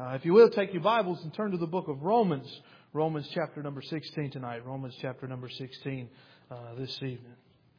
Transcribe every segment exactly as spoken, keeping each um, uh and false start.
Uh, if you will, take your Bibles and turn to the book of Romans. Romans chapter number sixteen tonight. Romans chapter number sixteen uh, this evening.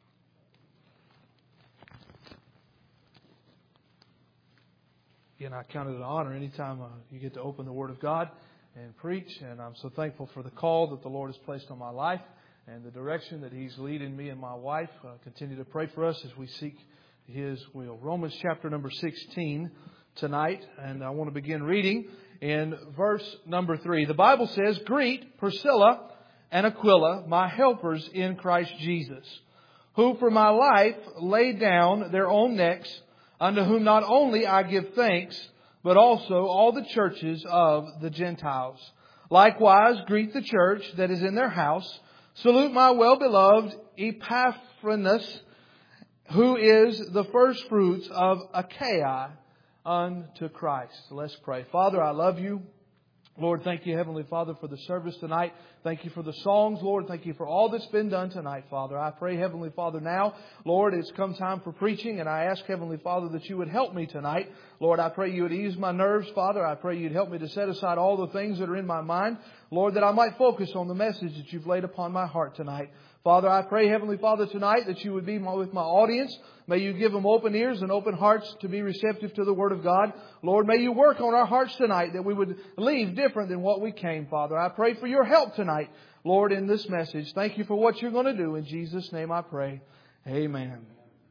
Again, I count it an honor anytime uh, you get to open the Word of God and preach. And I'm so thankful for the call that the Lord has placed on my life and the direction that He's leading me and my wife. Uh, continue to pray for us as we seek His will. Romans chapter number sixteen tonight. And I want to begin reading in verse number three. The Bible says, "Greet Priscilla and Aquila, my helpers in Christ Jesus, who for my life laid down their own necks, unto whom not only I give thanks, but also all the churches of the Gentiles. Likewise, greet the church that is in their house. Salute my well-beloved Epaphras, who is the first fruits of Achaia unto Christ." Let's pray. Father, I love You. Lord, thank You, Heavenly Father, for the service tonight. Thank You for the songs, Lord. Thank You for all that's been done tonight, Father. I pray, Heavenly Father, now, Lord, it's come time for preaching, and I ask, Heavenly Father, that You would help me tonight. Lord, I pray You would ease my nerves, Father. I pray You'd help me to set aside all the things that are in my mind, Lord, that I might focus on the message that You've laid upon my heart tonight. Father, I pray, Heavenly Father, tonight that You would be with my audience. May You give them open ears and open hearts to be receptive to the Word of God. Lord, may You work on our hearts tonight that we would leave different than what we came, Father. I pray for Your help tonight, Lord, in this message. Thank You for what You're going to do. In Jesus' name I pray. Amen.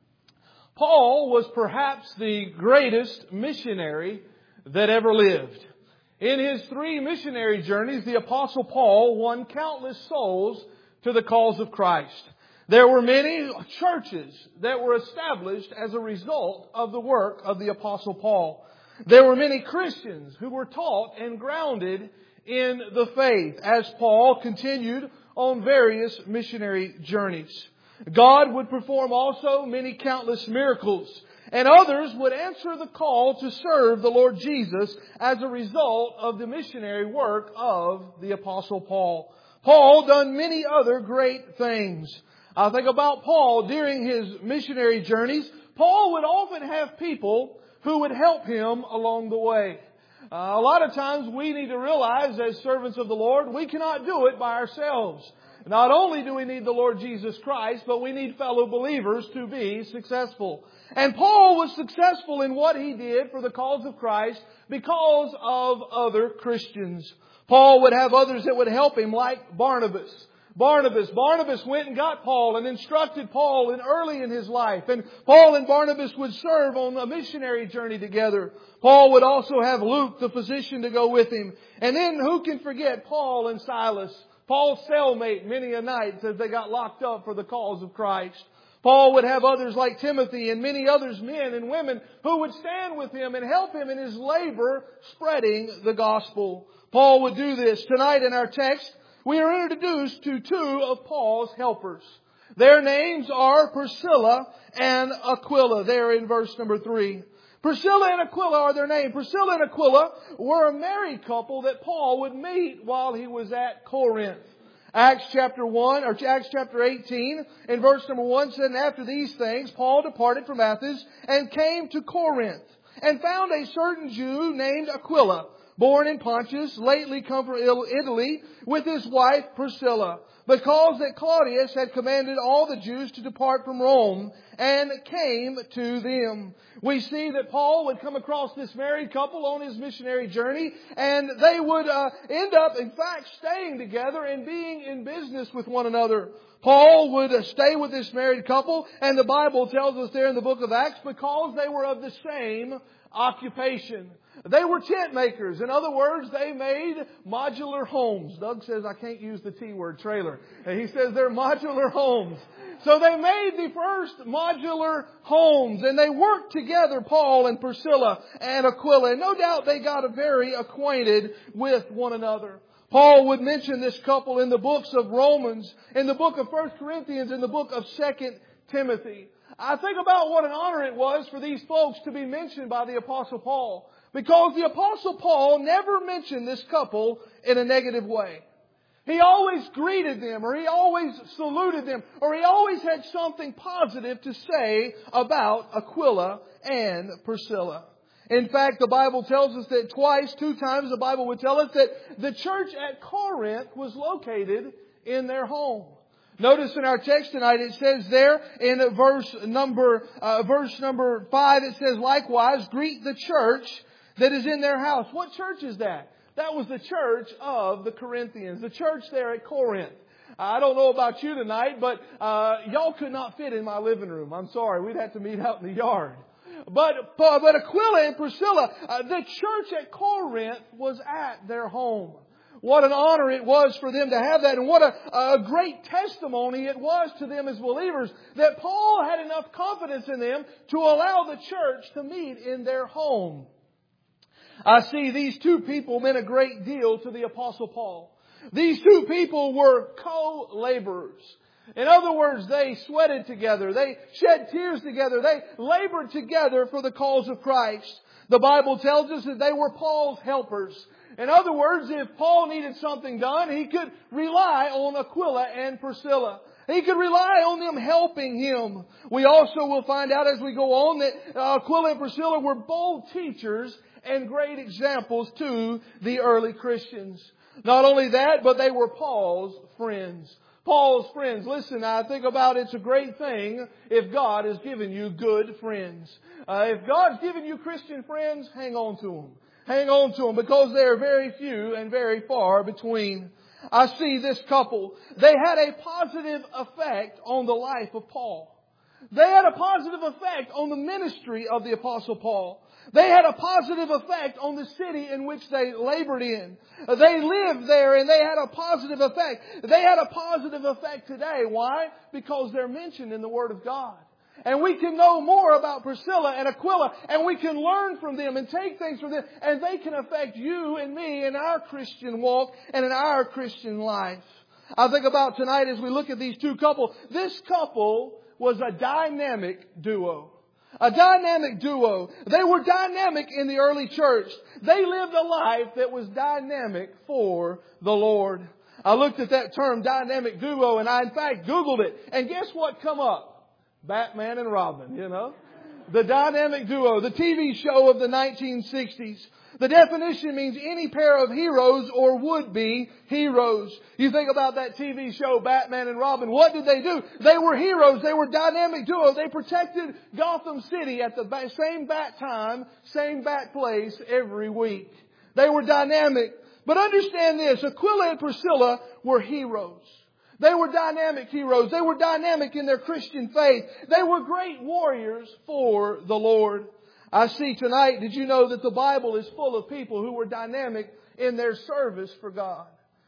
Paul was perhaps the greatest missionary that ever lived. In his three missionary journeys, the Apostle Paul won countless souls to the cause of Christ. There were many churches that were established as a result of the work of the Apostle Paul. There were many Christians who were taught and grounded in the faith as Paul continued on various missionary journeys. God would perform also many countless miracles, and others would answer the call to serve the Lord Jesus as a result of the missionary work of the Apostle Paul. Paul done many other great things. I think about Paul during his missionary journeys. Paul would often have people who would help him along the way. Uh, a lot of times we need to realize as servants of the Lord, we cannot do it by ourselves. Not only do we need the Lord Jesus Christ, but we need fellow believers to be successful. And Paul was successful in what he did for the cause of Christ because of other Christians. Paul would have others that would help him, like Barnabas. Barnabas. Barnabas went and got Paul and instructed Paul in early in his life. And Paul and Barnabas would serve on a missionary journey together. Paul would also have Luke, the physician, to go with him. And then who can forget Paul and Silas? Paul's cellmate many a night as they got locked up for the cause of Christ. Paul would have others like Timothy and many others, men and women, who would stand with him and help him in his labor spreading the gospel. Paul would do this. Tonight in our text, we are introduced to two of Paul's helpers. Their names are Priscilla and Aquila. There in verse number three. Priscilla and Aquila are their names. Priscilla and Aquila were a married couple that Paul would meet while he was at Corinth. Acts chapter one, or Acts chapter eighteen, in verse number one said, "And after these things, Paul departed from Athens and came to Corinth, and found a certain Jew named Aquila, born in Pontus, lately come from Italy, with his wife Priscilla, because that Claudius had commanded all the Jews to depart from Rome, and came to them." We see that Paul would come across this married couple on his missionary journey, and they would uh, end up, in fact, staying together and being in business with one another. Paul would uh, stay with this married couple, and the Bible tells us there in the book of Acts, because they were of the same occupation. They were tent makers. In other words, they made modular homes. Doug says I can't use the T word, trailer. And he says they're modular homes. So they made the first modular homes, and they worked together, Paul and Priscilla and Aquila. And no doubt they got very acquainted with one another. Paul would mention this couple in the books of Romans, in the book of First Corinthians, in the book of Second Timothy. I think about what an honor it was for these folks to be mentioned by the Apostle Paul. Because the Apostle Paul never mentioned this couple in a negative way. He always greeted them, or he always saluted them, or he always had something positive to say about Aquila and Priscilla. In fact, the Bible tells us that twice, two times, the Bible would tell us that the church at Corinth was located in their home. Notice in our text tonight, it says there in verse number, uh, verse number five, it says, likewise, greet the church that is in their house. What church is that? That was the church of the Corinthians, the church there at Corinth. I don't know about you tonight, but uh, y'all could not fit in my living room. I'm sorry, we'd have to meet out in the yard. But but Aquila and Priscilla, uh, the church at Corinth was at their home. What an honor it was for them to have that, and what a, a great testimony it was to them as believers that Paul had enough confidence in them to allow the church to meet in their home. I see these two people meant a great deal to the Apostle Paul. These two people were co-laborers. In other words, they sweated together. They shed tears together. They labored together for the cause of Christ. The Bible tells us that they were Paul's helpers. In other words, if Paul needed something done, he could rely on Aquila and Priscilla. He could rely on them helping him. We also will find out as we go on that Aquila and Priscilla were both teachers and great examples to the early Christians. Not only that, but they were Paul's friends. Paul's friends. Listen, I think about it's a great thing if God has given you good friends. Uh, if God's given you Christian friends, hang on to them. Hang on to them because they are very few and very far between. I see this couple. They had a positive effect on the life of Paul. They had a positive effect on the ministry of the Apostle Paul. They had a positive effect on the city in which they labored in. They lived there and they had a positive effect. They had a positive effect today. Why? Because they're mentioned in the Word of God. And we can know more about Priscilla and Aquila, and we can learn from them and take things from them, and they can affect you and me in our Christian walk and in our Christian life. I think about tonight as we look at these two couples. This couple was a dynamic duo. A dynamic duo. They were dynamic in the early church. They lived a life that was dynamic for the Lord. I looked at that term, dynamic duo, and I in fact Googled it. And guess what come up? Batman and Robin, you know. The dynamic duo, the T V show of the nineteen sixties. The definition means any pair of heroes or would-be heroes. You think about that T V show, Batman and Robin. What did they do? They were heroes. They were dynamic duo. They protected Gotham City at the same bat time, same bat place every week. They were dynamic. But understand this, Aquila and Priscilla were heroes. They were dynamic heroes. They were dynamic in their Christian faith. They were great warriors for the Lord. I see tonight, did you know that the Bible is full of people who were dynamic in their service for God?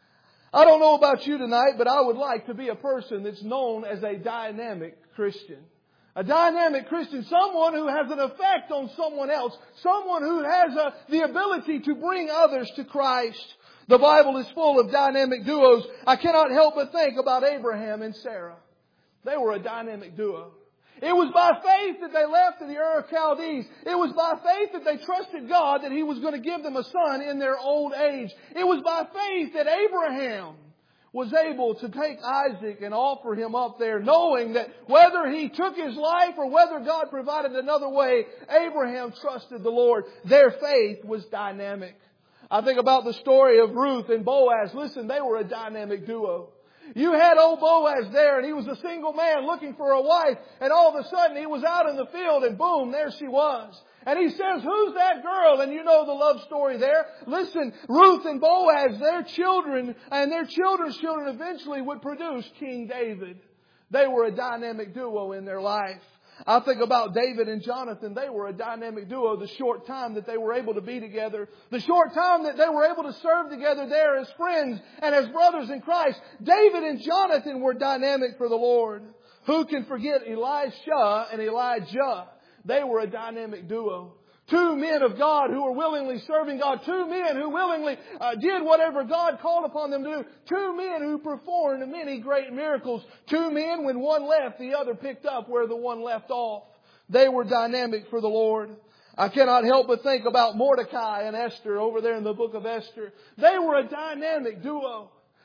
I don't know about you tonight, but I would like to be a person that's known as a dynamic Christian. A dynamic Christian, someone who has an effect on someone else. Someone who has a, the ability to bring others to Christ. The Bible is full of dynamic duos. I cannot help but think about Abraham and Sarah. They were a dynamic duo. It was by faith that they left the Ur of Chaldees. It was by faith that they trusted God that He was going to give them a son in their old age. It was by faith that Abraham was able to take Isaac and offer him up there, knowing that whether he took his life or whether God provided another way, Abraham trusted the Lord. Their faith was dynamic. I think about the story of Ruth and Boaz. Listen, they were a dynamic duo. You had old Boaz there and he was a single man looking for a wife, and all of a sudden he was out in the field and boom, there she was. And he says, who's that girl? And you know the love story there. Listen, Ruth and Boaz, their children and their children's children eventually would produce King David. They were a dynamic duo in their life. I think about David and Jonathan. They were a dynamic duo the short time that they were able to be together. The short time that they were able to serve together there as friends and as brothers in Christ. David and Jonathan were dynamic for the Lord. Who can forget Elisha and Elijah? They were a dynamic duo. Two men of God who were willingly serving God. Two men who willingly uh, did whatever God called upon them to do. Two men who performed many great miracles. Two men, when one left, the other picked up where the one left off. They were dynamic for the Lord. I cannot help but think about Mordecai and Esther over there in the book of Esther. They were a dynamic duo.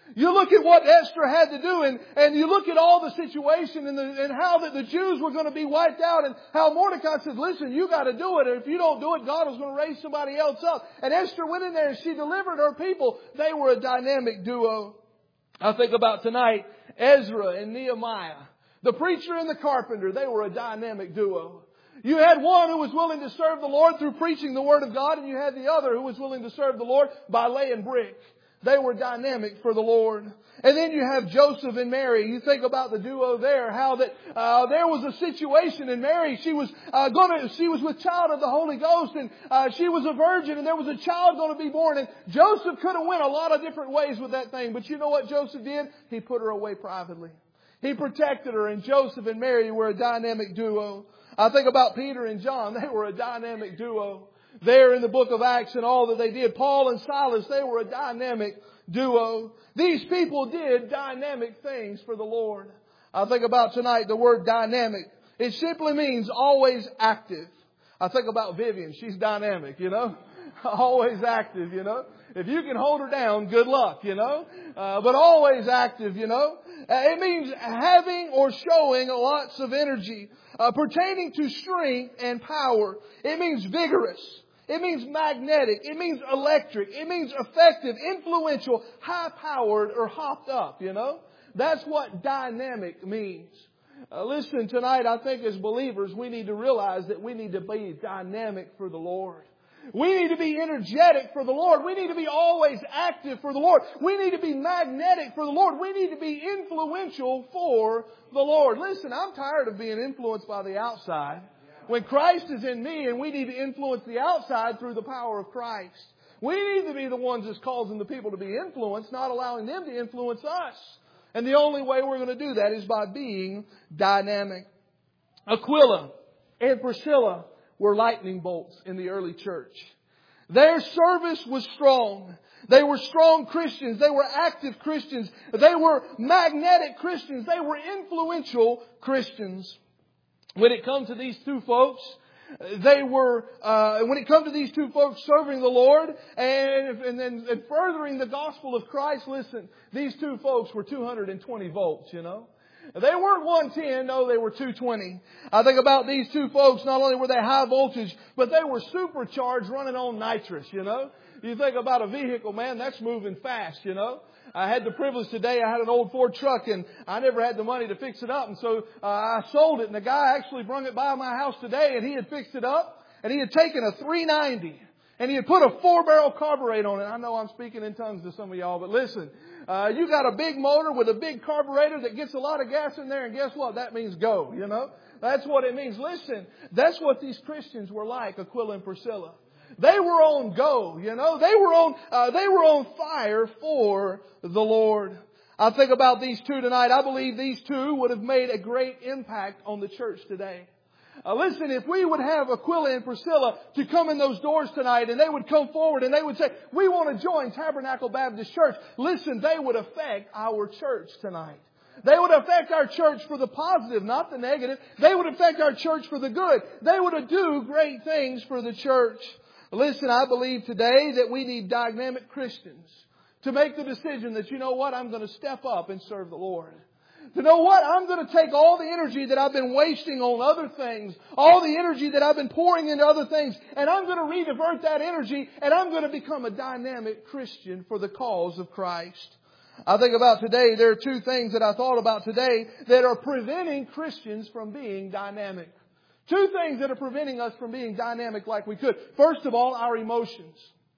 You look at what Esther had to do, and, and you look at all the situation and, the, and how that the Jews were going to be wiped out, and how Mordecai said, listen, you got to do it. And if you don't do it, God was going to raise somebody else up. And Esther went in there and she delivered her people. They were a dynamic duo. I think about tonight, Ezra and Nehemiah. The preacher and the carpenter, they were a dynamic duo. You had one who was willing to serve the Lord through preaching the Word of God, and you had the other who was willing to serve the Lord by laying brick. They were dynamic for the Lord. And then you have Joseph and Mary. You think about the duo there, how that uh, there was a situation in Mary. She was uh, going to, she was with child of the Holy Ghost, and uh, she was a virgin, and there was a child going to be born. And Joseph could have went a lot of different ways with that thing, but you know what Joseph did? He put her away privately. He protected her, and Joseph and Mary were a dynamic duo. I think about Peter and John. They were a dynamic duo. There in the book of Acts and all that they did. Paul and Silas, they were a dynamic duo. These people did dynamic things for the Lord. I think about tonight the word dynamic. It simply means always active. I think about Vivian. She's dynamic, you know. Always active, you know. If you can hold her down, good luck, you know. Uh, but always active, you know. Uh, it means having or showing lots of energy. Uh, pertaining to strength and power. It means vigorous. It means magnetic. It means electric. It means effective, influential, high-powered, or hopped up, you know. That's what dynamic means. Uh, listen, tonight I think as believers we need to realize that we need to be dynamic for the Lord. We need to be energetic for the Lord. We need to be always active for the Lord. We need to be magnetic for the Lord. We need to be influential for the Lord. Listen, I'm tired of being influenced by the outside. When Christ is in me, and we need to influence the outside through the power of Christ. We need to be the ones that's causing the people to be influenced, not allowing them to influence us. And the only way we're going to do that is by being dynamic. Aquila and Priscilla were lightning bolts in the early church. Their service was strong. They were strong Christians. They were active Christians. They were magnetic Christians. They were influential Christians. When it comes to these two folks, they were, uh, when it comes to these two folks serving the Lord and, and, and, and furthering the gospel of Christ, listen, these two folks were two hundred twenty volts, you know. They weren't one ten, no, they were two twenty. I think about these two folks, not only were they high voltage, but they were supercharged running on nitrous, you know. You think about a vehicle, man, that's moving fast, you know. I had the privilege today, I had an old Ford truck and I never had the money to fix it up. And so uh, I sold it, and the guy actually brung it by my house today, and he had fixed it up, and he had taken a three ninety and he had put a four barrel carburetor on it. I know I'm speaking in tongues to some of y'all, but listen, uh, you got a big motor with a big carburetor that gets a lot of gas in there, and guess what? That means go, you know. That's what it means. Listen, that's what these Christians were like, Aquila and Priscilla. They were on go, you know. They were on, uh, they were on fire for the Lord. I think about these two tonight. I believe these two would have made a great impact on the church today. Uh, listen, if we would have Aquila and Priscilla to come in those doors tonight, and they would come forward and they would say, we want to join Tabernacle Baptist Church. Listen, they would affect our church tonight. They would affect our church for the positive, not the negative. They would affect our church for the good. They would do great things for the church. Listen, I believe today that we need dynamic Christians to make the decision that, you know what, I'm going to step up and serve the Lord. You know what, I'm going to take all the energy that I've been wasting on other things, all the energy that I've been pouring into other things, and I'm going to redivert that energy, and I'm going to become a dynamic Christian for the cause of Christ. I think about today, there are two things that I thought about today that are preventing Christians from being dynamic. Two things that are preventing us from being dynamic like we could. First of all, our emotions.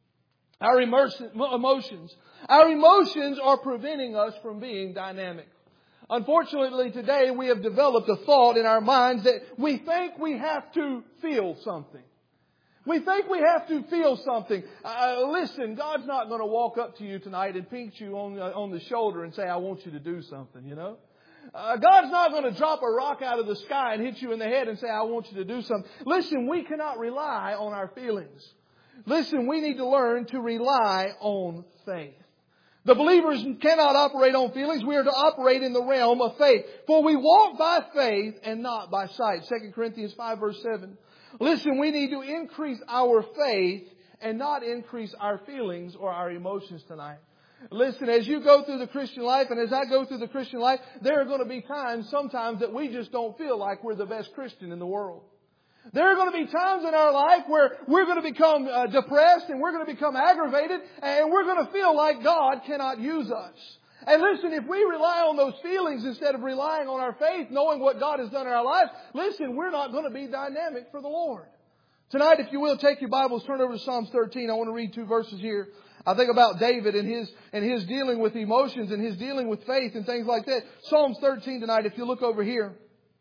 Our emotions. Our emotions are preventing us from being dynamic. Unfortunately, today we have developed a thought in our minds that we think we have to feel something. We think we have to feel something. Uh, listen, God's not going to walk up to you tonight and pinch you on, uh, on the shoulder and say, I want you to do something, you know. Uh, God's not going to drop a rock out of the sky and hit you in the head and say, I want you to do something. Listen, we cannot rely on our feelings. Listen, we need to learn to rely on faith. The believers cannot operate on feelings. We are to operate in the realm of faith. For we walk by faith and not by sight. Second Corinthians five verse seven. Listen, we need to increase our faith and not increase our feelings or our emotions tonight. Listen, as you go through the Christian life and as I go through the Christian life, there are going to be times sometimes that we just don't feel like we're the best Christian in the world. There are going to be times in our life where we're going to become uh, depressed and we're going to become aggravated and we're going to feel like God cannot use us. And listen, if we rely on those feelings instead of relying on our faith, knowing what God has done in our lives, listen, we're not going to be dynamic for the Lord. Tonight, if you will, take your Bibles, turn over to Psalms thirteen. I want to read two verses here. I think about David and his, and his dealing with emotions and his dealing with faith and things like that. Psalms thirteen tonight, if you look over here.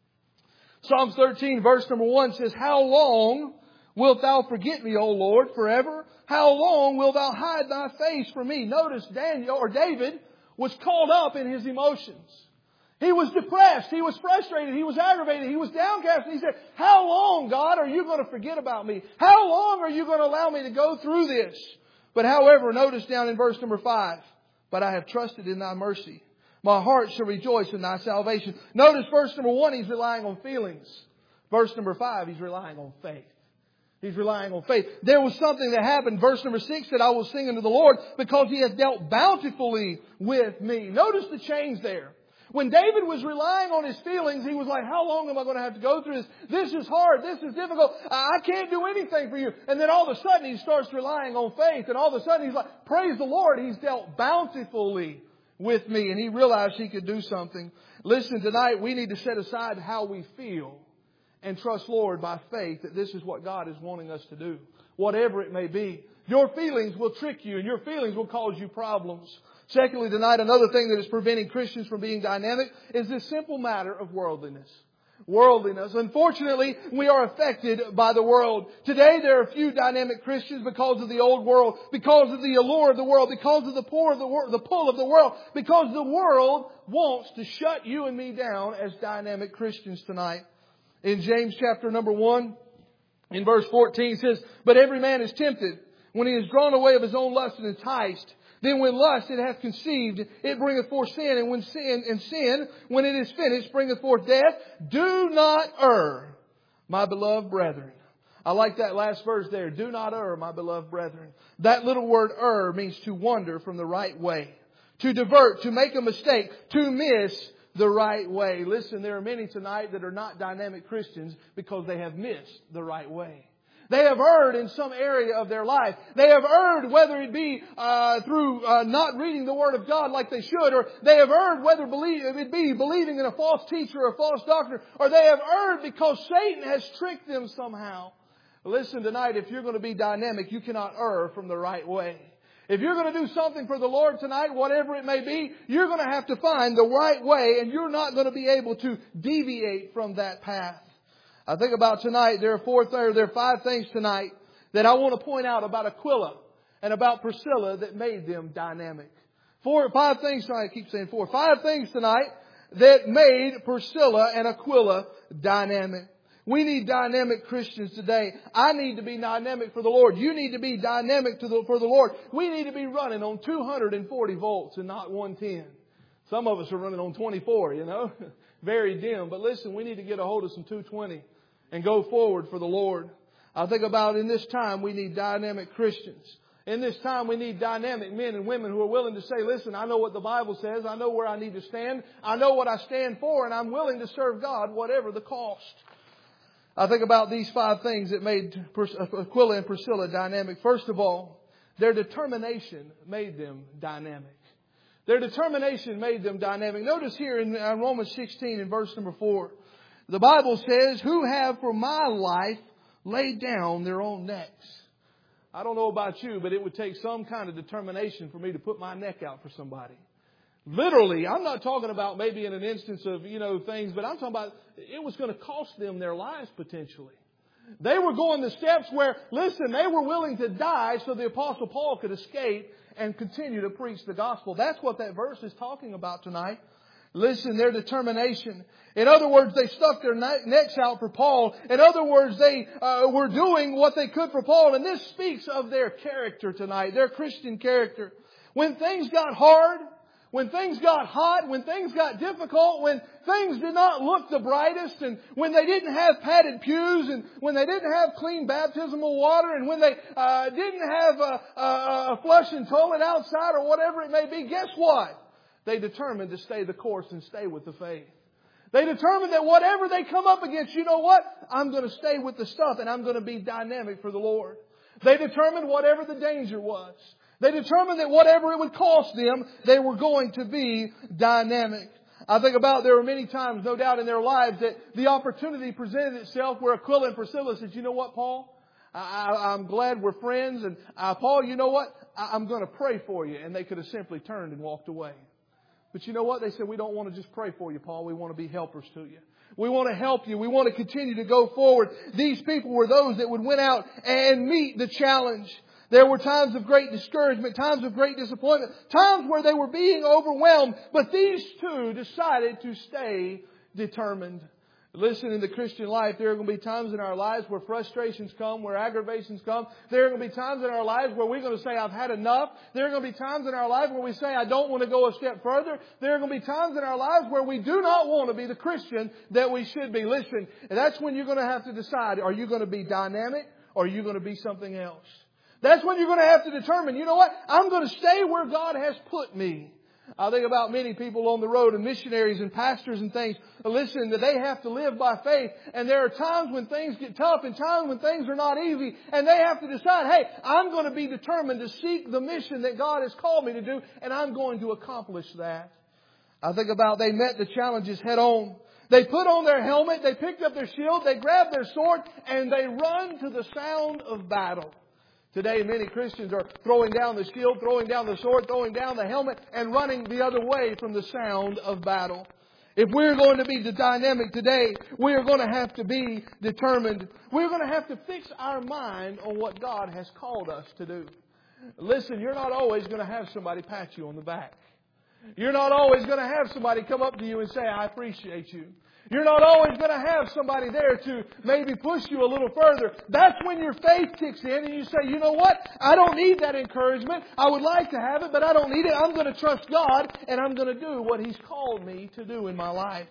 Psalms thirteen, verse number one says, How long wilt thou forget me, O Lord, forever? How long wilt thou hide thy face from me? Notice Daniel, or David, was caught up in his emotions. He was depressed. He was frustrated. He was aggravated. He was downcast. And he said, How long, God, are you going to forget about me? How long are you going to allow me to go through this? But however, notice down in verse number five, But I have trusted in thy mercy. My heart shall rejoice in thy salvation. Notice verse number one, he's relying on feelings. Verse number five, he's relying on faith. He's relying on faith. There was something that happened. Verse number six said, I will sing unto the Lord because He has dealt bountifully with me. Notice the change there. When David was relying on his feelings, he was like, how long am I going to have to go through this? This is hard. This is difficult. I can't do anything for you. And then all of a sudden he starts relying on faith. And all of a sudden he's like, praise the Lord. He's dealt bountifully with me. And he realized he could do something. Listen, tonight we need to set aside how we feel and trust Lord by faith that this is what God is wanting us to do. Whatever it may be. Your feelings will trick you and your feelings will cause you problems. Secondly, tonight, another thing that is preventing Christians from being dynamic is this simple matter of worldliness. Worldliness. Unfortunately, we are affected by the world. Today, there are few dynamic Christians because of the old world, because of the allure of the world, because of the pull of the, wor- the pull of the world, because the world wants to shut you and me down as dynamic Christians tonight. In James chapter number one, in verse fourteen, it says, But every man is tempted when he is drawn away of his own lust and enticed. Then when lust it hath conceived, it bringeth forth sin. And when sin, and sin, when it is finished, bringeth forth death. Do not err, my beloved brethren. I like that last verse there. Do not err, my beloved brethren. That little word err means to wander from the right way. To divert, to make a mistake, to miss the right way. Listen, there are many tonight that are not dynamic Christians because they have missed the right way. They have erred in some area of their life. They have erred whether it be uh, through uh, not reading the Word of God like they should, or they have erred whether believe, it be believing in a false teacher or a false doctrine, or they have erred because Satan has tricked them somehow. Listen, tonight, if you're going to be dynamic, you cannot err from the right way. If you're going to do something for the Lord tonight, whatever it may be, you're going to have to find the right way, and you're not going to be able to deviate from that path. I think about tonight, there are four, th- there are five things tonight that I want to point out about Aquila and about Priscilla that made them dynamic. Four, five things tonight, I keep saying four. Five things tonight that made Priscilla and Aquila dynamic. We need dynamic Christians today. I need to be dynamic for the Lord. You need to be dynamic to the, for the Lord. We need to be running on two hundred forty volts and not one ten. Some of us are running on twenty-four, you know. Very dim. But listen, we need to get a hold of some two twenty and go forward for the Lord. I think about in this time we need dynamic Christians. In this time we need dynamic men and women who are willing to say, listen, I know what the Bible says. I know where I need to stand. I know what I stand for, and I'm willing to serve God whatever the cost. I think about these five things that made Aquila and Priscilla dynamic. First of all, their determination made them dynamic. Their determination made them dynamic. Notice here in Romans sixteen in verse number four, the Bible says, who have for my life laid down their own necks. I don't know about you, but it would take some kind of determination for me to put my neck out for somebody. Literally, I'm not talking about maybe in an instance of, you know, things, but I'm talking about it was going to cost them their lives potentially. They were going the steps where, listen, they were willing to die so the Apostle Paul could escape and continue to preach the gospel. That's what that verse is talking about tonight. Listen, their determination. In other words, they stuck their necks out for Paul. In other words, they uh, were doing what they could for Paul. And this speaks of their character tonight, their Christian character. When things got hard, When things got hot, when things got difficult, when things did not look the brightest, and when they didn't have padded pews, and when they didn't have clean baptismal water, and when they uh, didn't have a, a, a flushing toilet outside or whatever it may be, guess what? They determined to stay the course and stay with the faith. They determined that whatever they come up against, you know what? I'm going to stay with the stuff and I'm going to be dynamic for the Lord. They determined whatever the danger was. They determined that whatever it would cost them, they were going to be dynamic. I think about there were many times, no doubt, in their lives that the opportunity presented itself where Aquila and Priscilla said, you know what, Paul? I, I, I'm glad we're friends. And uh, Paul, you know what? I, I'm going to pray for you. And they could have simply turned and walked away. But you know what? They said, we don't want to just pray for you, Paul. We want to be helpers to you. We want to help you. We want to continue to go forward. These people were those that would went out and meet the challenge. There were times of great discouragement, times of great disappointment, times where they were being overwhelmed. But these two decided to stay determined. Listen, in the Christian life, there are going to be times in our lives where frustrations come, where aggravations come. There are going to be times in our lives where we're going to say, I've had enough. There are going to be times in our life where we say, I don't want to go a step further. There are going to be times in our lives where we do not want to be the Christian that we should be. Listen, and that's when you're going to have to decide, are you going to be dynamic or are you going to be something else? That's when you're going to have to determine, you know what? I'm going to stay where God has put me. I think about many people on the road and missionaries and pastors and things. Listen, that they have to live by faith. And there are times when things get tough and times when things are not easy. And they have to decide, hey, I'm going to be determined to seek the mission that God has called me to do. And I'm going to accomplish that. I think about they met the challenges head on. They put on their helmet. They picked up their shield. They grabbed their sword. And they run to the sound of battle. Today, many Christians are throwing down the shield, throwing down the sword, throwing down the helmet, and running the other way from the sound of battle. If we're going to be dynamic today, we are going to have to be determined. We're going to have to fix our mind on what God has called us to do. Listen, you're not always going to have somebody pat you on the back. You're not always going to have somebody come up to you and say, I appreciate you. You're not always going to have somebody there to maybe push you a little further. That's when your faith kicks in and you say, you know what? I don't need that encouragement. I would like to have it, but I don't need it. I'm going to trust God and I'm going to do what He's called me to do in my life.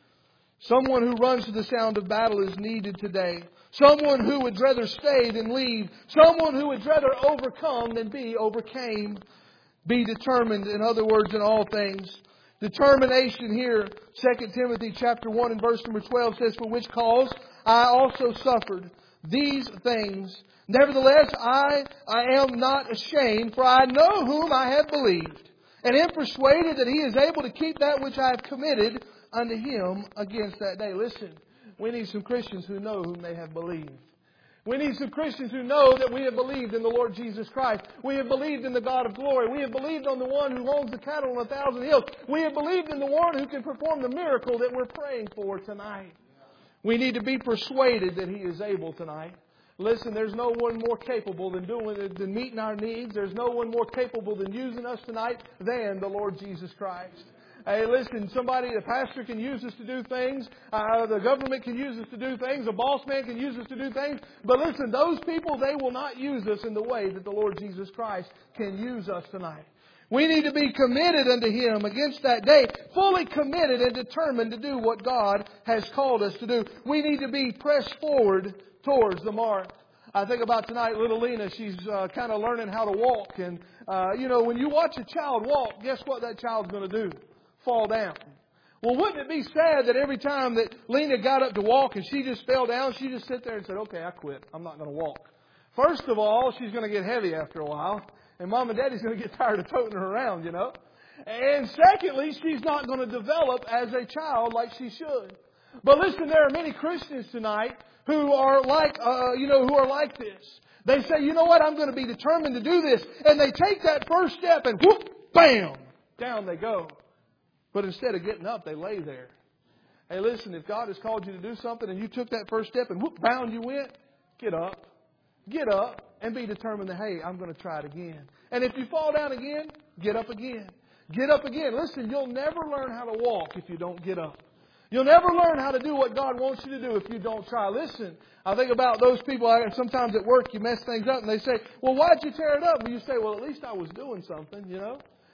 Someone who runs to the sound of battle is needed today. Someone who would rather stay than leave. Someone who would rather overcome than be overcame. Be determined, in other words, in all things. Determination here, Second Timothy chapter one and verse number twelve says, for which cause I also suffered these things. Nevertheless, I, I am not ashamed, for I know whom I have believed, and am persuaded that He is able to keep that which I have committed unto Him against that day. Listen, we need some Christians who know whom they have believed. We need some Christians who know that we have believed in the Lord Jesus Christ. We have believed in the God of glory. We have believed on the one who owns the cattle on a thousand hills. We have believed in the one who can perform the miracle that we're praying for tonight. We need to be persuaded that He is able tonight. Listen, there's no one more capable than doing than meeting our needs. There's no one more capable than using us tonight than the Lord Jesus Christ. Hey, listen, somebody, the pastor can use us to do things. Uh, the government can use us to do things. A boss man can use us to do things. But listen, those people, they will not use us in the way that the Lord Jesus Christ can use us tonight. We need to be committed unto Him against that day, fully committed and determined to do what God has called us to do. We need to be pressed forward towards the mark. I think about tonight, little Lena, she's uh, kind of learning how to walk. And, uh, you know, when you watch a child walk, guess what that child's going to do? Fall down. Well, wouldn't it be sad that every time that Lena got up to walk and she just fell down, she just sit there and said, okay, I quit. I'm not going to walk. First of all, she's going to get heavy after a while. And Mom and Daddy's going to get tired of toting her around, you know. And secondly, she's not going to develop as a child like she should. But listen, there are many Christians tonight who are like, uh, you know, who are like this. They say, you know what, I'm going to be determined to do this. And they take that first step and whoop, bam, down they go. But instead of getting up, they lay there. Hey, listen, if God has called you to do something and you took that first step and whoop, bound you went, get up. Get up and be determined that, hey, I'm going to try it again. And if you fall down again, get up again. Get up again. Listen, you'll never learn how to walk if you don't get up. You'll never learn how to do what God wants you to do if you don't try. Listen, I think about those people, sometimes at work you mess things up and they say, well, why'd you tear it up? And you say, well, at least I was doing something, you know.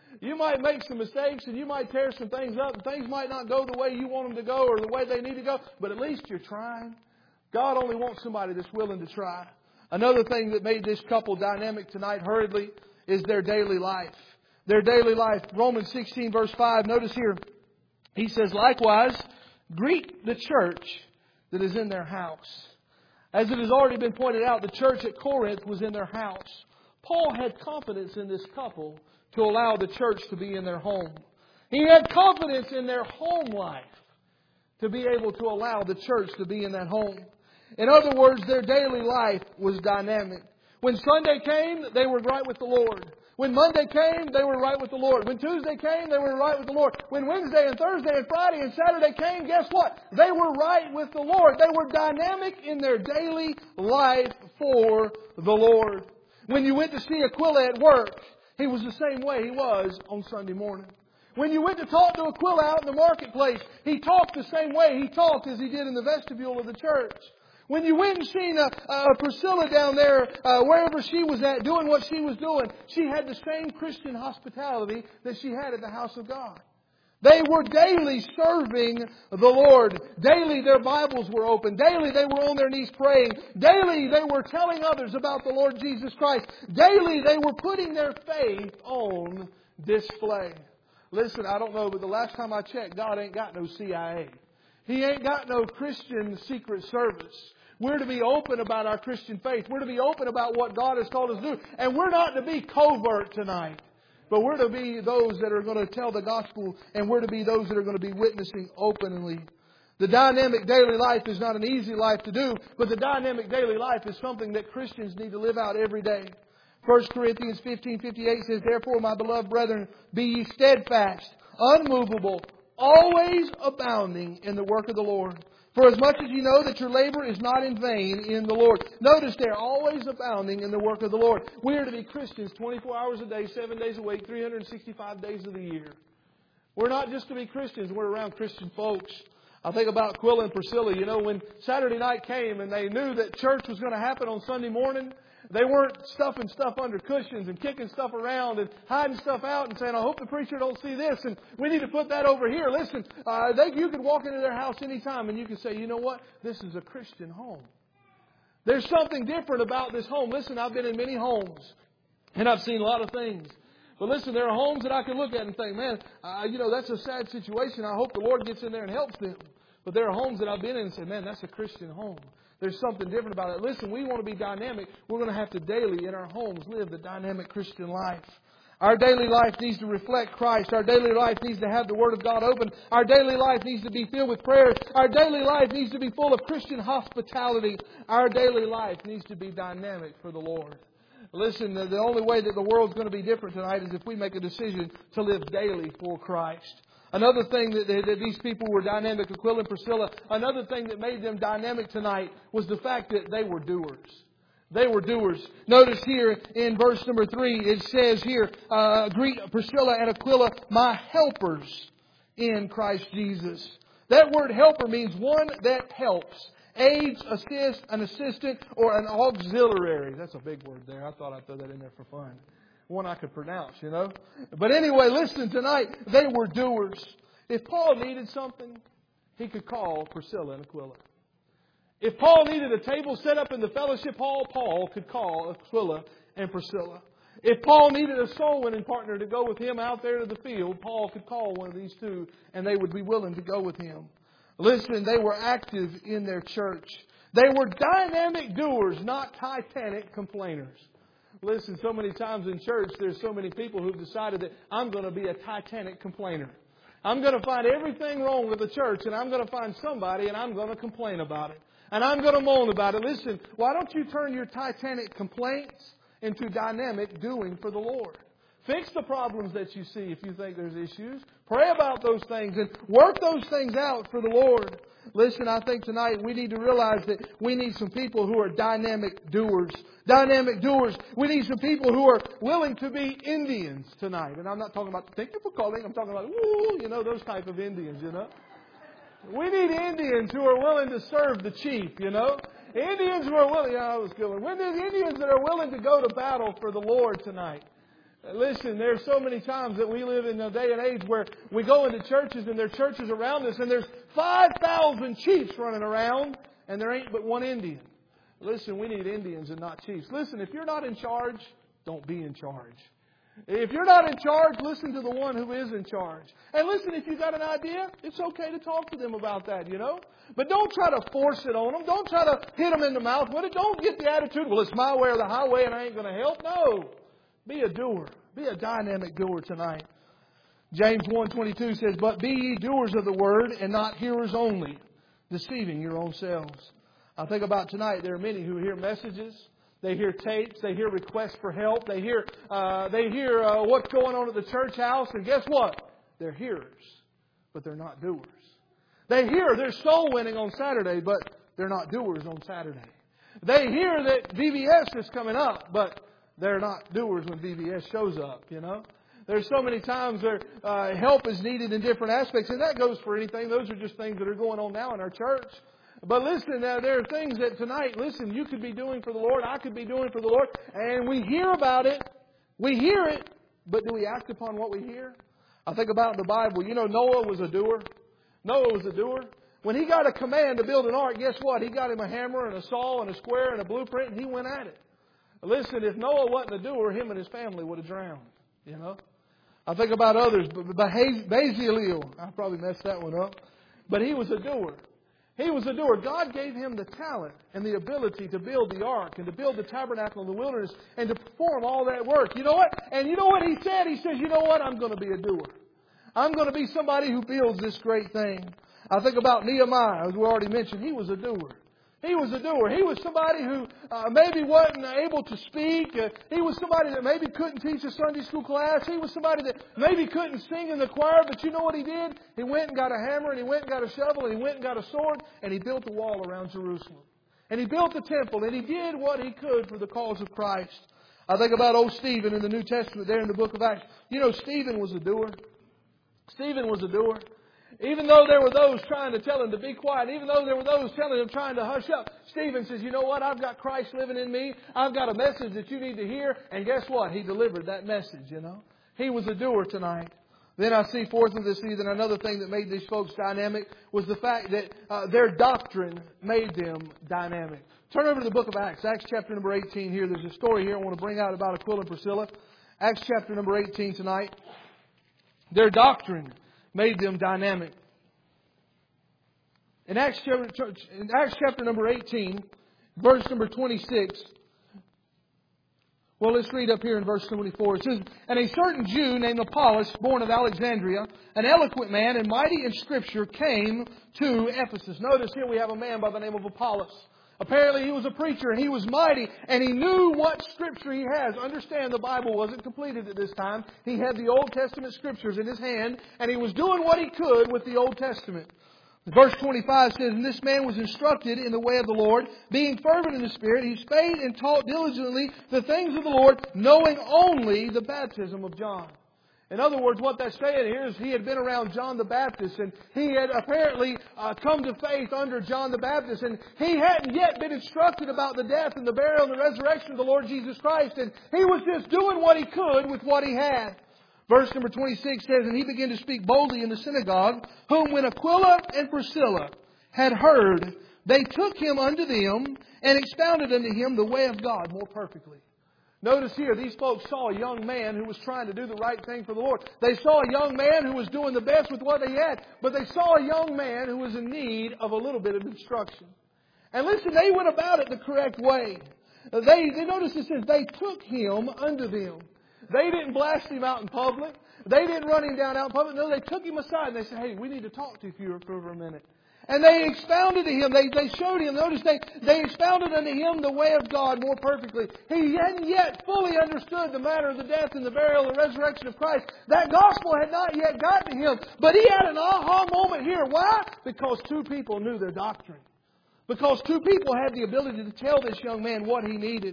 You might make some mistakes and you might tear some things up and things might not go the way you want them to go or the way they need to go, but at least you're trying. God only wants somebody that's willing to try. Another thing that made this couple dynamic tonight hurriedly is their daily life. Their daily life. Romans sixteen verse five, notice here, he says, likewise, greet the church that is in their house. As it has already been pointed out, the church at Corinth was in their house. Paul had confidence in this couple to allow the church to be in their home. He had confidence in their home life to be able to allow the church to be in that home. In other words, their daily life was dynamic. When Sunday came, they were right with the Lord. When Monday came, they were right with the Lord. When Tuesday came, they were right with the Lord. When Wednesday and Thursday and Friday and Saturday came, guess what? They were right with the Lord. They were dynamic in their daily life for the Lord. When you went to see Aquila at work, he was the same way he was on Sunday morning. When you went to talk to Aquila out in the marketplace, he talked the same way he talked as he did in the vestibule of the church. When you went and seen uh, uh, Priscilla down there, uh, wherever she was at, doing what she was doing, she had the same Christian hospitality that she had at the house of God. They were daily serving the Lord. Daily their Bibles were open. Daily they were on their knees praying. Daily they were telling others about the Lord Jesus Christ. Daily they were putting their faith on display. Listen, I don't know, but the last time I checked, God ain't got no C I A. He ain't got no Christian secret service. We're to be open about our Christian faith. We're to be open about what God has called us to do. And we're not to be covert tonight. But we're to be those that are going to tell the gospel. And we're to be those that are going to be witnessing openly. The dynamic daily life is not an easy life to do. But the dynamic daily life is something that Christians need to live out every day. First Corinthians fifteen fifty-eight says, therefore, my beloved brethren, be ye steadfast, unmovable, always abounding in the work of the Lord. For as much as you know that your labor is not in vain in the Lord. Notice they're always abounding in the work of the Lord. We are to be Christians twenty-four hours a day, seven days a week, three hundred sixty-five days of the year. We're not just to be Christians, we're around Christian folks. I think about Aquila and Priscilla. You know, when Saturday night came and they knew that church was going to happen on Sunday morning, they weren't stuffing stuff under cushions and kicking stuff around and hiding stuff out and saying, I hope the preacher don't see this and we need to put that over here. Listen, uh, they, you can walk into their house anytime and you can say, you know what? This is a Christian home. There's something different about this home. Listen, I've been in many homes and I've seen a lot of things. But listen, there are homes that I can look at and think, man, uh, you know, that's a sad situation. I hope the Lord gets in there and helps them. But there are homes that I've been in and say, man, that's a Christian home. There's something different about it. Listen, we want to be dynamic. We're going to have to daily in our homes live the dynamic Christian life. Our daily life needs to reflect Christ. Our daily life needs to have the Word of God open. Our daily life needs to be filled with prayer. Our daily life needs to be full of Christian hospitality. Our daily life needs to be dynamic for the Lord. Listen, the only way that the world's going to be different tonight is if we make a decision to live daily for Christ. Another thing that, that these people were dynamic, Aquila and Priscilla, another thing that made them dynamic tonight was the fact that they were doers. They were doers. Notice here in verse number three, it says here, uh, greet Priscilla and Aquila, my helpers in Christ Jesus. That word helper means one that helps. Aids, assist, an assistant, or an auxiliary. That's a big word there. I thought I'd throw that in there for fun. One I could pronounce, you know. But anyway, listen, tonight, they were doers. If Paul needed something, he could call Priscilla and Aquila. If Paul needed a table set up in the fellowship hall, Paul could call Aquila and Priscilla. If Paul needed a soul winning partner to go with him out there to the field, Paul could call one of these two and they would be willing to go with him. Listen, they were active in their church. They were dynamic doers, not titanic complainers. Listen, so many times in church, there's so many people who've decided that I'm going to be a titanic complainer. I'm going to find everything wrong with the church and I'm going to find somebody and I'm going to complain about it. And I'm going to moan about it. Listen, why don't you turn your titanic complaints into dynamic doing for the Lord? Fix the problems that you see if you think there's issues. Pray about those things and work those things out for the Lord. Listen, I think tonight we need to realize that we need some people who are dynamic doers. Dynamic doers. We need some people who are willing to be Indians tonight. And I'm not talking about, thank you for calling. I'm talking about, ooh, you know, those type of Indians, you know. We need Indians who are willing to serve the chief, you know. Indians who are willing, yeah, I was good. We need Indians that are willing to go to battle for the Lord tonight. Listen, there's so many times that we live in a day and age where we go into churches and there are churches around us and there's five thousand chiefs running around and there ain't but one Indian. Listen, we need Indians and not chiefs. Listen, if you're not in charge, don't be in charge. If you're not in charge, listen to the one who is in charge. And listen, if you've got an idea, it's okay to talk to them about that, you know. But don't try to force it on them. Don't try to hit them in the mouth with it. Don't get the attitude, well, it's my way or the highway and I ain't going to help. No. Be a doer. Be a dynamic doer tonight. James one twenty-two says, but be ye doers of the word and not hearers only, deceiving your own selves. I think about tonight, there are many who hear messages. They hear tapes. They hear requests for help. They hear uh, they hear uh, what's going on at the church house. And guess what? They're hearers, but they're not doers. They hear there's soul winning on Saturday, but they're not doers on Saturday. They hear that V B S is coming up, but they're not doers when V B S shows up, you know. There's so many times where uh, help is needed in different aspects, and that goes for anything. Those are just things that are going on now in our church. But listen, uh, there are things that tonight, listen, you could be doing for the Lord, I could be doing for the Lord, and we hear about it, we hear it, but do we act upon what we hear? I think about the Bible. You know, Noah was a doer. Noah was a doer. When he got a command to build an ark, guess what? He got him a hammer and a saw and a square and a blueprint, and he went at it. Listen, if Noah wasn't a doer, him and his family would have drowned, you know. I think about others, but Bezalel, I probably messed that one up, but he was a doer. He was a doer. God gave him the talent and the ability to build the ark and to build the tabernacle in the wilderness and to perform all that work. You know what? And you know what he said? He says, you know what? I'm going to be a doer. I'm going to be somebody who builds this great thing. I think about Nehemiah, as we already mentioned. He was a doer. He was a doer. He was somebody who uh, maybe wasn't able to speak. Uh, he was somebody that maybe couldn't teach a Sunday school class. He was somebody that maybe couldn't sing in the choir. But you know what he did? He went and got a hammer and he went and got a shovel and he went and got a sword and he built a wall around Jerusalem. And he built the temple and he did what he could for the cause of Christ. I think about old Stephen in the New Testament there in the book of Acts. You know, Stephen was a doer. Stephen was a doer. Even though there were those trying to tell him to be quiet, even though there were those telling him trying to hush up, Stephen says, you know what? I've got Christ living in me. I've got a message that you need to hear. And guess what? He delivered that message, you know. He was a doer tonight. Then I see forth of this season, another thing that made these folks dynamic was the fact that uh, their doctrine made them dynamic. Turn over to the book of Acts, Acts chapter number eighteen here. There's a story here I want to bring out about Aquila and Priscilla. Acts chapter number eighteen tonight. Their doctrine made them dynamic. In Acts chapter, in Acts chapter number eighteen, verse number twenty-six. Well, let's read up here in verse twenty-four. It says, and a certain Jew named Apollos, born of Alexandria, an eloquent man and mighty in Scripture, came to Ephesus. Notice here we have a man by the name of Apollos. Apparently he was a preacher and he was mighty and he knew what Scripture he has. Understand, the Bible wasn't completed at this time. He had the Old Testament Scriptures in his hand and he was doing what he could with the Old Testament. Verse twenty-five says, and this man was instructed in the way of the Lord, being fervent in the Spirit. He spake and taught diligently the things of the Lord, knowing only the baptism of John. In other words, what that's saying here is he had been around John the Baptist and he had apparently uh, come to faith under John the Baptist, and he hadn't yet been instructed about the death and the burial and the resurrection of the Lord Jesus Christ, and he was just doing what he could with what he had. Verse number twenty-six says, and he began to speak boldly in the synagogue, whom when Aquila and Priscilla had heard, they took him unto them and expounded unto him the way of God more perfectly. Notice here, these folks saw a young man who was trying to do the right thing for the Lord. They saw a young man who was doing the best with what they had. But they saw a young man who was in need of a little bit of instruction. And listen, they went about it the correct way. They, they notice it says, they took him unto them. They didn't blast him out in public. They didn't run him down out in public. No, they took him aside and they said, hey, we need to talk to you for a minute. And they expounded to him. They, they showed him. Notice they, they expounded unto him the way of God more perfectly. He hadn't yet fully understood the matter of the death and the burial and the resurrection of Christ. That gospel had not yet gotten to him. But he had an aha moment here. Why? Because two people knew their doctrine. Because two people had the ability to tell this young man what he needed.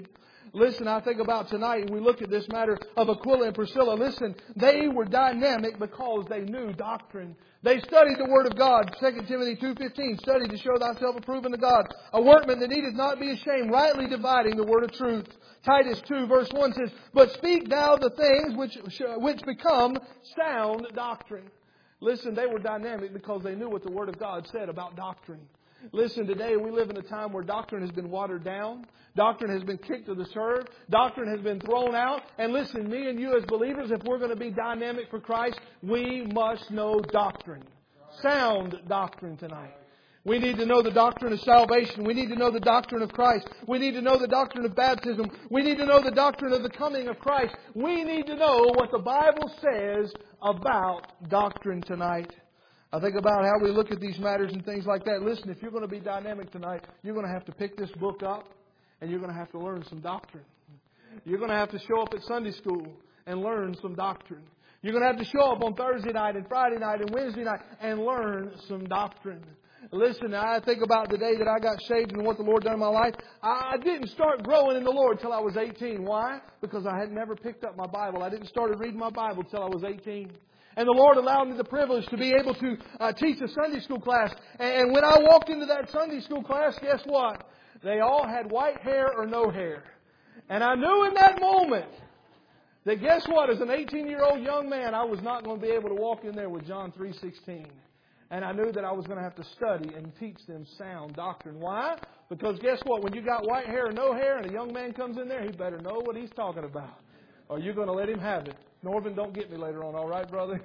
Listen, I think about tonight, and we look at this matter of Aquila and Priscilla. Listen, they were dynamic because they knew doctrine. They studied the Word of God. Second Timothy two fifteen, study to show thyself approved unto God, a workman that needeth not be ashamed, rightly dividing the word of truth. Titus two verse one says, but speak thou the things which, which become sound doctrine. Listen, they were dynamic because they knew what the Word of God said about doctrine. Listen, today we live in a time where doctrine has been watered down. Doctrine has been kicked to the curb. Doctrine has been thrown out. And listen, me and you as believers, if we're going to be dynamic for Christ, we must know doctrine. Sound doctrine tonight. We need to know the doctrine of salvation. We need to know the doctrine of Christ. We need to know the doctrine of baptism. We need to know the doctrine of the coming of Christ. We need to know what the Bible says about doctrine tonight. I think about how we look at these matters and things like that. Listen, if you're going to be dynamic tonight, you're going to have to pick this book up and you're going to have to learn some doctrine. You're going to have to show up at Sunday school and learn some doctrine. You're going to have to show up on Thursday night and Friday night and Wednesday night and learn some doctrine. Listen, I think about the day that I got saved and what the Lord done in my life. I didn't start growing in the Lord till I was eighteen. Why? Because I had never picked up my Bible. I didn't start reading my Bible till I was eighteen. And the Lord allowed me the privilege to be able to uh, teach a Sunday school class. And when I walked into that Sunday school class, guess what? They all had white hair or no hair. And I knew in that moment that guess what? As an eighteen-year-old young man, I was not going to be able to walk in there with John three sixteen. And I knew that I was going to have to study and teach them sound doctrine. Why? Because guess what? When you got white hair or no hair and a young man comes in there, he better know what he's talking about. Or you're going to let him have it. Norvin, don't get me later on, all right, brother?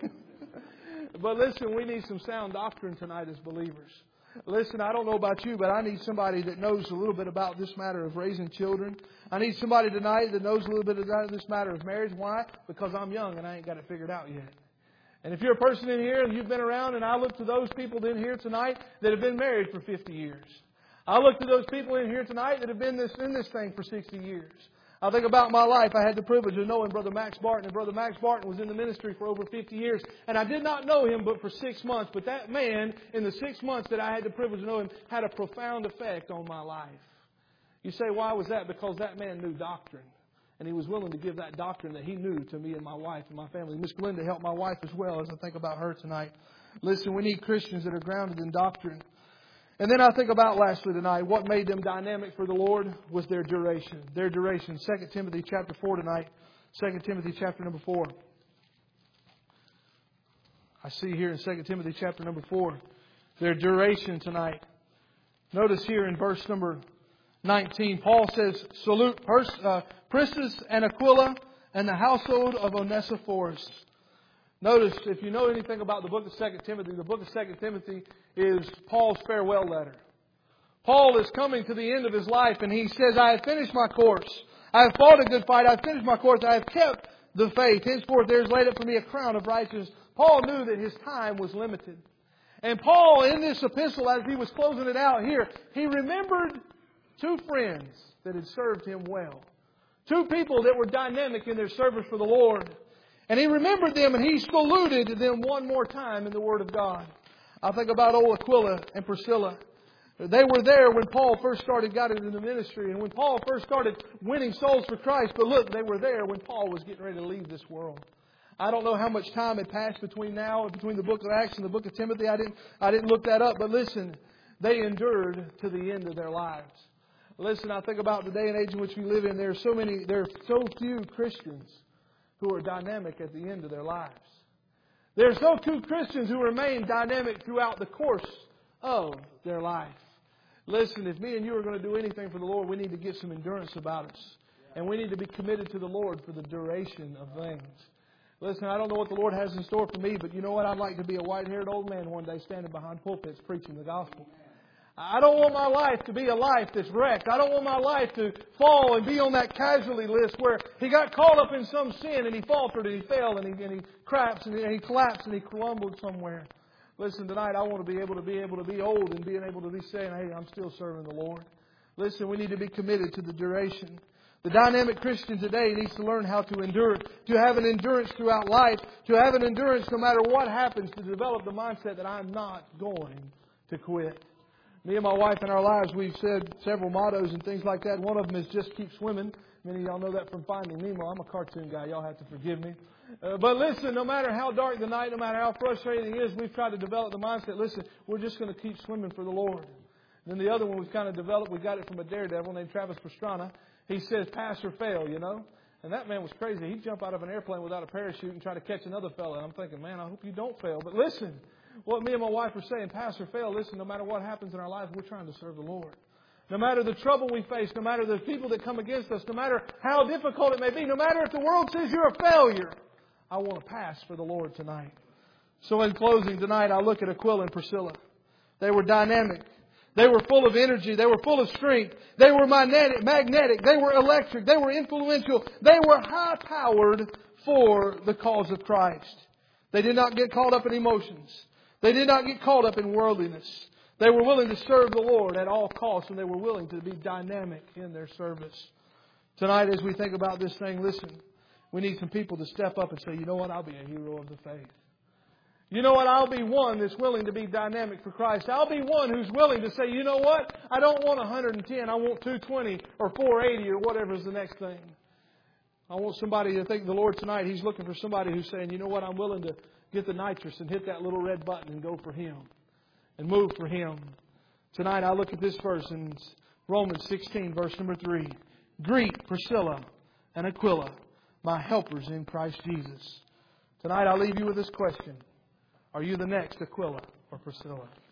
But listen, we need some sound doctrine tonight as believers. Listen, I don't know about you, but I need somebody that knows a little bit about this matter of raising children. I need somebody tonight that knows a little bit about this matter of marriage. Why? Because I'm young and I ain't got it figured out yet. And if you're a person in here and you've been around, and I look to those people in here tonight that have been married for fifty years. I look to those people in here tonight that have been this, in this thing for sixty years. I think about my life. I had the privilege of knowing Brother Max Barton. And Brother Max Barton was in the ministry for over fifty years. And I did not know him but for six months. But that man, in the six months that I had the privilege of knowing him, had a profound effect on my life. You say, why was that? Because that man knew doctrine. And he was willing to give that doctrine that he knew to me and my wife and my family. Miss Glenda helped my wife as well as I think about her tonight. Listen, we need Christians that are grounded in doctrine. And then I think about lastly tonight, what made them dynamic for the Lord was their duration. Their duration. Second Timothy chapter four tonight. Second Timothy chapter number four. I see here in Second Timothy chapter number four, their duration tonight. Notice here in verse number nineteen, Paul says, salute uh, Priscus and Aquila and the household of Onesiphorus. Notice, if you know anything about the book of Second Timothy, the book of Second Timothy is Paul's farewell letter. Paul is coming to the end of his life and he says, I have finished my course. I have fought a good fight. I have finished my course. I have kept the faith. Henceforth there is laid up for me a crown of righteousness. Paul knew that his time was limited. And Paul, in this epistle, as he was closing it out here, he remembered two friends that had served him well. Two people that were dynamic in their service for the Lord. And he remembered them and he saluted them one more time in the Word of God. I think about old Aquila and Priscilla. They were there when Paul first started got into the ministry and when Paul first started winning souls for Christ. But look, they were there when Paul was getting ready to leave this world. I don't know how much time had passed between now and between the book of Acts and the book of Timothy. I didn't, I didn't look that up. But listen, they endured to the end of their lives. Listen, I think about the day and age in which we live in. There are so many, there are so few Christians who are dynamic at the end of their lives. There are so few Christians who remain dynamic throughout the course of their life. Listen, if me and you are going to do anything for the Lord, we need to get some endurance about us. And we need to be committed to the Lord for the duration of things. Listen, I don't know what the Lord has in store for me, but you know what? I'd like to be a white-haired old man one day standing behind pulpits preaching the gospel. I don't want my life to be a life that's wrecked. I don't want my life to fall and be on that casualty list where he got caught up in some sin and he faltered and he fell and he, and he crashed and he, and he collapsed and he crumbled somewhere. Listen, tonight I want to be able to be able to be old and being able to be saying, hey, I'm still serving the Lord. Listen, we need to be committed to the duration. The dynamic Christian today needs to learn how to endure, to have an endurance throughout life, to have an endurance no matter what happens, to develop the mindset that I'm not going to quit. Me and my wife in our lives, we've said several mottos and things like that. One of them is just keep swimming. Many of y'all know that from Finding Nemo. I'm a cartoon guy. Y'all have to forgive me. Uh, but listen, no matter how dark the night, no matter how frustrating it is, we've tried to develop the mindset, listen, we're just going to keep swimming for the Lord. And then the other one we've kind of developed, we got it from a daredevil named Travis Pastrana. He says, pass or fail, you know. And that man was crazy. He'd jump out of an airplane without a parachute and try to catch another fella. And I'm thinking, man, I hope you don't fail. But listen, what me and my wife are saying, pass or fail, listen, no matter what happens in our lives, we're trying to serve the Lord. No matter the trouble we face, no matter the people that come against us, no matter how difficult it may be, no matter if the world says you're a failure, I want to pass for the Lord tonight. So in closing tonight, I look at Aquila and Priscilla. They were dynamic. They were full of energy. They were full of strength. They were magnetic. magnetic. They were electric. They were influential. They were high-powered for the cause of Christ. They did not get caught up in emotions. They did not get caught up in worldliness. They were willing to serve the Lord at all costs, and they were willing to be dynamic in their service. Tonight, as we think about this thing, listen, we need some people to step up and say, you know what, I'll be a hero of the faith. You know what, I'll be one that's willing to be dynamic for Christ. I'll be one who's willing to say, you know what, I don't want one hundred ten, I want two twenty or four eighty or whatever is the next thing. I want somebody to think the Lord tonight, He's looking for somebody who's saying, you know what, I'm willing to get the nitrous and hit that little red button and go for Him. And move for Him. Tonight I look at this verse in Romans sixteen, verse number three. Greet Priscilla and Aquila, my helpers in Christ Jesus. Tonight I leave you with this question. Are you the next Aquila or Priscilla?